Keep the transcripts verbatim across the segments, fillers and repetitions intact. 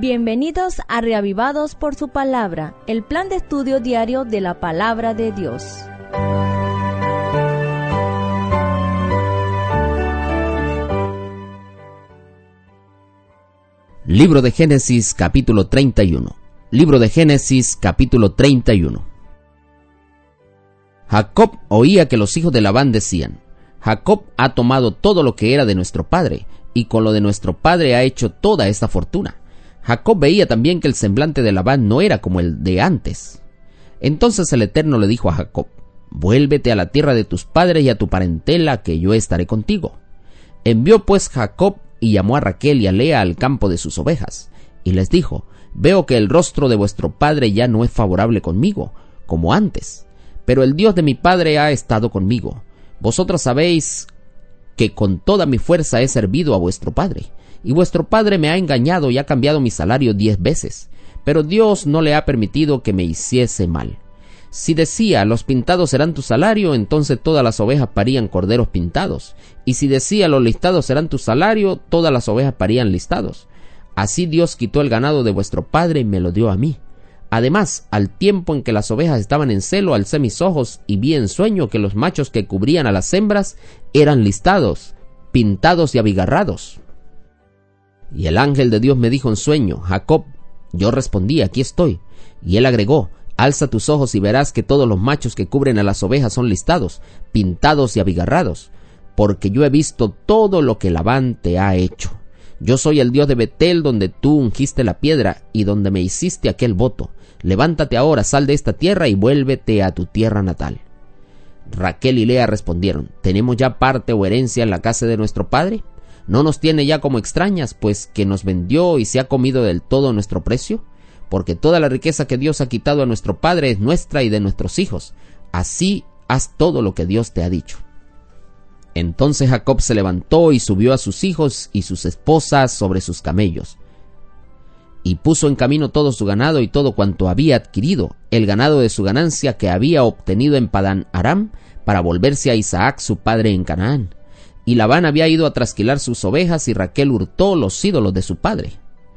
Bienvenidos a Reavivados por su Palabra, el plan de estudio diario de la Palabra de Dios. Libro de Génesis, capítulo treinta y uno. Libro de Génesis, capítulo treinta y uno. Jacob oía que los hijos de Labán decían: Jacob ha tomado todo lo que era de nuestro padre, y con lo de nuestro padre ha hecho toda esta fortuna. Jacob veía también que el semblante de Labán no era como el de antes. Entonces el Eterno le dijo a Jacob: Vuélvete a la tierra de tus padres y a tu parentela, que yo estaré contigo. Envió pues Jacob y llamó a Raquel y a Lea al campo de sus ovejas, y les dijo: Veo que el rostro de vuestro padre ya no es favorable conmigo, como antes, pero el Dios de mi padre ha estado conmigo. Vosotros sabéis que con toda mi fuerza he servido a vuestro padre, y vuestro padre me ha engañado y ha cambiado mi salario diez veces, pero Dios no le ha permitido que me hiciese mal. Si decía: los pintados serán tu salario, entonces todas las ovejas parían corderos pintados, y si decía: los listados serán tu salario, todas las ovejas parían listados. Así Dios quitó el ganado de vuestro padre y me lo dio a mí. Además, al tiempo en que las ovejas estaban en celo, alcé mis ojos y vi en sueño que los machos que cubrían a las hembras eran listados, pintados y abigarrados. Y el ángel de Dios me dijo en sueño: Jacob. Yo respondí: aquí estoy. Y él agregó: alza tus ojos y verás que todos los machos que cubren a las ovejas son listados, pintados y abigarrados, porque yo he visto todo lo que Labán te ha hecho. Yo soy el Dios de Betel, donde tú ungiste la piedra y donde me hiciste aquel voto. Levántate ahora, sal de esta tierra y vuélvete a tu tierra natal. Raquel y Lea respondieron: ¿tenemos ya parte o herencia en la casa de nuestro padre? ¿No nos tiene ya como extrañas, pues que nos vendió y se ha comido del todo nuestro precio? Porque toda la riqueza que Dios ha quitado a nuestro padre es nuestra y de nuestros hijos. Así haz todo lo que Dios te ha dicho. Entonces Jacob se levantó y subió a sus hijos y sus esposas sobre sus camellos, y puso en camino todo su ganado y todo cuanto había adquirido, el ganado de su ganancia que había obtenido en Padán Aram, para volverse a Isaac su padre en Canaán. Y Labán había ido a trasquilar sus ovejas, y Raquel hurtó los ídolos de su padre.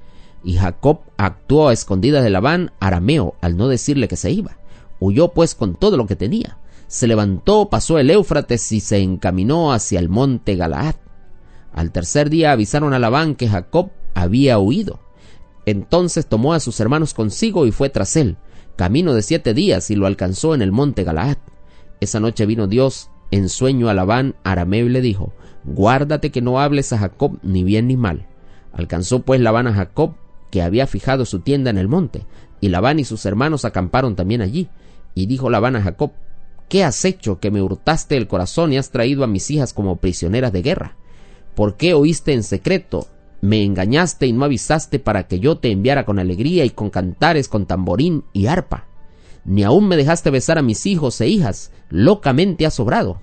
Y Jacob actuó a escondidas de Labán arameo, al no decirle que se iba. Huyó pues con todo lo que tenía. Se levantó, pasó el Éufrates y se encaminó hacia el monte Galaad. Al tercer día avisaron a Labán que Jacob había huido. Entonces tomó a sus hermanos consigo y fue tras él, camino de siete días, y lo alcanzó en el monte Galaad. Esa noche vino Dios en sueño a Labán arameo y le dijo: Guárdate que no hables a Jacob ni bien ni mal. Alcanzó pues Labán a Jacob, que había fijado su tienda en el monte, y Labán y sus hermanos acamparon también allí. Y dijo Labán a Jacob: ¿qué has hecho, que me hurtaste el corazón y has traído a mis hijas como prisioneras de guerra? ¿Por qué oíste en secreto? Me engañaste y no avisaste para que yo te enviara con alegría y con cantares, con tamborín y arpa. Ni aún me dejaste besar a mis hijos e hijas, locamente has obrado.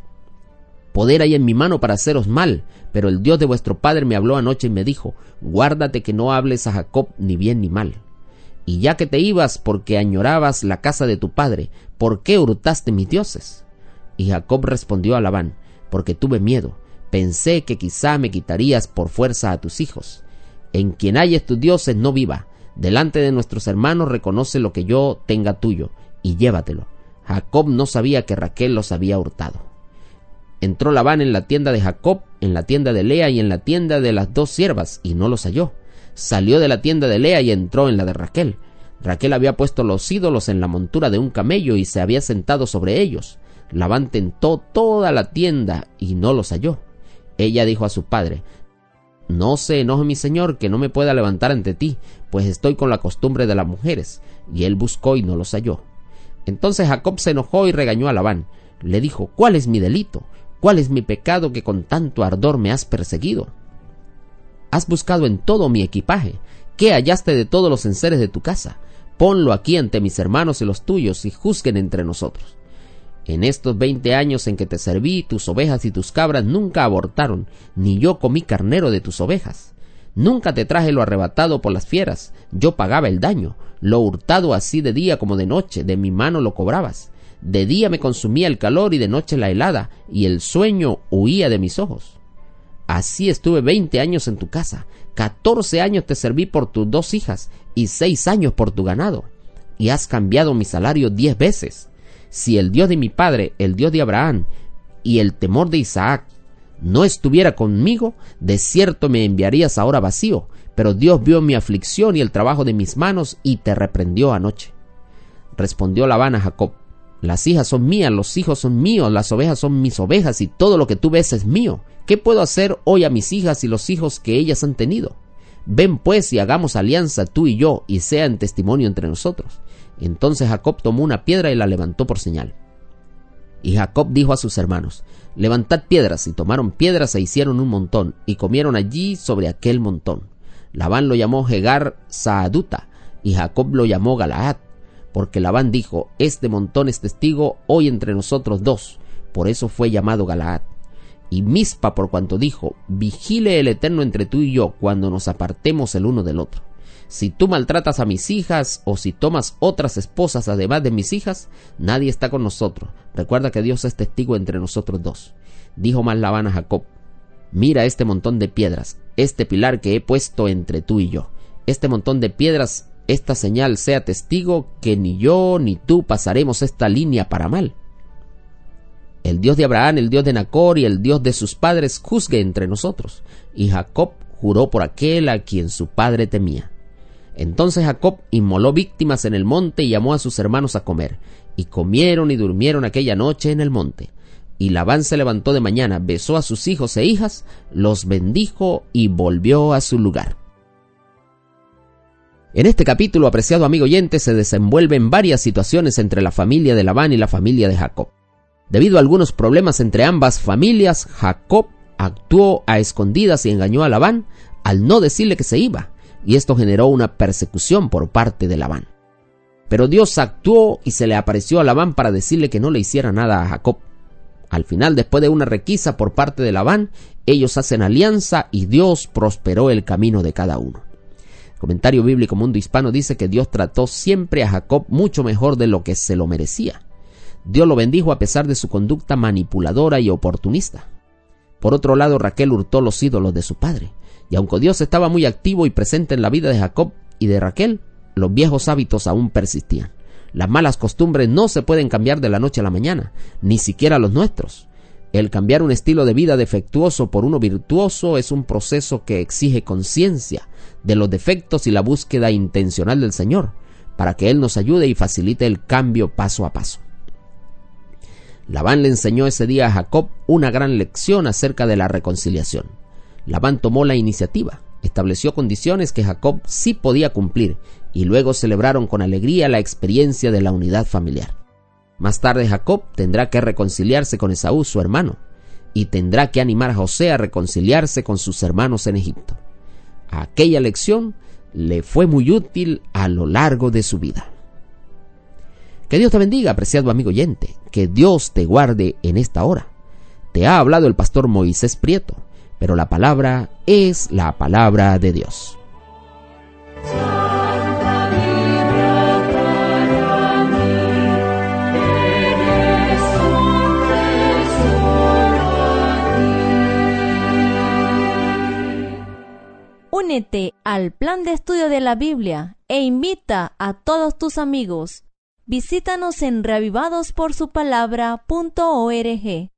Poder hay en mi mano para haceros mal, pero el Dios de vuestro padre me habló anoche y me dijo: Guárdate que no hables a Jacob ni bien ni mal. Y ya que te ibas porque añorabas la casa de tu padre, ¿por qué hurtaste mis dioses? Y Jacob respondió a Labán: Porque tuve miedo, pensé que quizá me quitarías por fuerza a tus hijos. En quien halles tus dioses no viva. Delante de nuestros hermanos reconoce lo que yo tenga tuyo, y llévatelo. Jacob no sabía que Raquel los había hurtado. Entró Labán en la tienda de Jacob, en la tienda de Lea y en la tienda de las dos siervas, y no los halló. Salió de la tienda de Lea y entró en la de Raquel. Raquel había puesto los ídolos en la montura de un camello y se había sentado sobre ellos. Labán tentó toda la tienda y no los halló. Ella dijo a su padre: No se enoje mi señor, que no me pueda levantar ante ti, pues estoy con la costumbre de las mujeres. Y él buscó y no los halló. Entonces Jacob se enojó y regañó a Labán. Le dijo: ¿cuál es mi delito? ¿Cuál es mi pecado que con tanto ardor me has perseguido? Has buscado en todo mi equipaje. ¿Qué hallaste de todos los enseres de tu casa? Ponlo aquí ante mis hermanos y los tuyos, y juzguen entre nosotros. En estos veinte años en que te serví, tus ovejas y tus cabras nunca abortaron, ni yo comí carnero de tus ovejas. Nunca te traje lo arrebatado por las fieras, yo pagaba el daño. Lo hurtado así de día como de noche, de mi mano lo cobrabas. De día me consumía el calor y de noche la helada, y el sueño huía de mis ojos. Así estuve veinte años en tu casa, catorce años te serví por tus dos hijas y seis años por tu ganado, y has cambiado mi salario diez veces. Si el Dios de mi padre, el Dios de Abraham y el temor de Isaac no estuviera conmigo, de cierto me enviarías ahora vacío, pero Dios vio mi aflicción y el trabajo de mis manos y te reprendió anoche. Respondió Labán a Jacob: las hijas son mías, los hijos son míos, las ovejas son mis ovejas y todo lo que tú ves es mío. ¿Qué puedo hacer hoy a mis hijas y los hijos que ellas han tenido? Ven pues y hagamos alianza tú y yo, y sea en testimonio entre nosotros. Entonces Jacob tomó una piedra y la levantó por señal. Y Jacob dijo a sus hermanos: levantad piedras. Y tomaron piedras e hicieron un montón, y comieron allí sobre aquel montón. Labán lo llamó Jegar Saaduta, y Jacob lo llamó Galaad, porque Labán dijo: este montón es testigo hoy entre nosotros dos. Por eso fue llamado Galaad. Y Mizpa, por cuanto dijo: vigile el Eterno entre tú y yo cuando nos apartemos el uno del otro. Si tú maltratas a mis hijas, o si tomas otras esposas además de mis hijas, nadie está con nosotros. Recuerda que Dios es testigo entre nosotros dos. Dijo más Labán a Jacob: mira este montón de piedras, este pilar que he puesto entre tú y yo. Este montón de piedras, esta señal sea testigo que ni yo ni tú pasaremos esta línea para mal. El Dios de Abraham, el Dios de Nacor y el Dios de sus padres juzgue entre nosotros. Y Jacob juró por aquel a quien su padre temía. Entonces Jacob inmoló víctimas en el monte y llamó a sus hermanos a comer. Y comieron y durmieron aquella noche en el monte. Y Labán se levantó de mañana, besó a sus hijos e hijas, los bendijo y volvió a su lugar. En este capítulo, apreciado amigo oyente, se desenvuelven varias situaciones entre la familia de Labán y la familia de Jacob. Debido a algunos problemas entre ambas familias, Jacob actuó a escondidas y engañó a Labán al no decirle que se iba, y esto generó una persecución por parte de Labán. Pero Dios actuó y se le apareció a Labán para decirle que no le hiciera nada a Jacob. Al final, después de una requisa por parte de Labán, ellos hacen alianza y Dios prosperó el camino de cada uno. El Comentario Bíblico Mundo Hispano dice que Dios trató siempre a Jacob mucho mejor de lo que se lo merecía. Dios lo bendijo a pesar de su conducta manipuladora y oportunista. Por otro lado, Raquel hurtó los ídolos de su padre, y aunque Dios estaba muy activo y presente en la vida de Jacob y de Raquel, los viejos hábitos aún persistían. Las malas costumbres no se pueden cambiar de la noche a la mañana, ni siquiera los nuestros. El cambiar un estilo de vida defectuoso por uno virtuoso es un proceso que exige conciencia de los defectos y la búsqueda intencional del Señor, para que Él nos ayude y facilite el cambio paso a paso. Labán le enseñó ese día a Jacob una gran lección acerca de la reconciliación. Labán tomó la iniciativa, estableció condiciones que Jacob sí podía cumplir, y luego celebraron con alegría la experiencia de la unidad familiar. Más tarde Jacob tendrá que reconciliarse con Esaú, su hermano, y tendrá que animar a José a reconciliarse con sus hermanos en Egipto. Aquella lección le fue muy útil a lo largo de su vida. Que Dios te bendiga, apreciado amigo oyente. Que Dios te guarde en esta hora. Te ha hablado el pastor Moisés Prieto, pero la palabra es la palabra de Dios. Únete al plan de estudio de la Biblia e invita a todos tus amigos. Visítanos en reavivados por su palabra punto org.